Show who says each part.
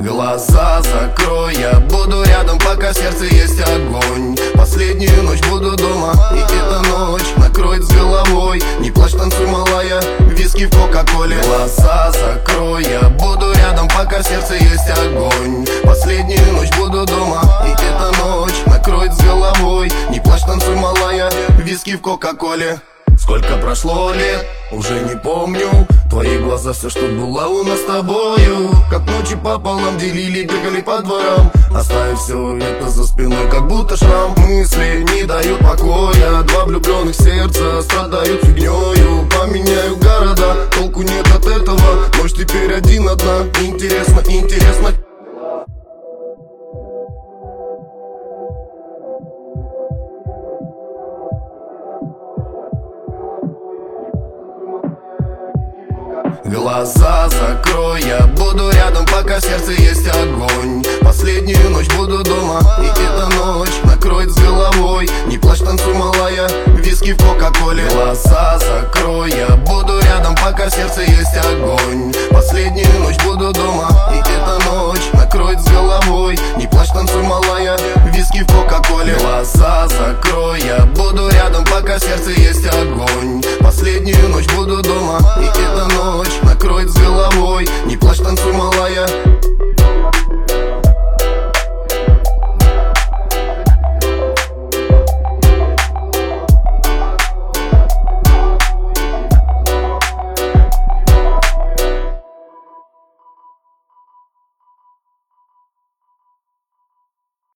Speaker 1: Глаза закрой, я буду рядом, пока в сердце есть огонь. Последнюю ночь буду дома, и эта ночь накроет с головой. Не плачь, танцуй, малая, виски в кока-коле. Глаза закрой, я буду рядом, пока в сердце есть огонь. Последнюю ночь буду дома, и эта ночь накроет с головой. Не плачь, танцуй, малая, виски в кока-коле. Сколько прошло лет, уже не помню. Твои глаза, все, что было у нас с тобою. Как ночи пополам делили, бегали по дворам, оставив все это за спиной, как будто шрам. Мысли не дают покоя, два влюбленных сердца страдают фигнёю. Поменяю города, толку нет от этого. Ночь теперь один одна, интересно, интересно. Глаза закрой, я буду рядом, пока в сердце есть огонь. Последнюю ночь буду дома, и эта ночь накроет с головой. Не плачь, танцуй, малая, виски в кока-коле. Глаза закрой, я буду рядом, пока в сердце есть огонь. Последнюю ночь буду дома, и эта ночь накроет с головой. Не плачь, танцуй, малая, виски в кока-коле. Глаза закрой, я буду рядом, пока в сердце есть огонь. Последнюю ночь буду дома, и эта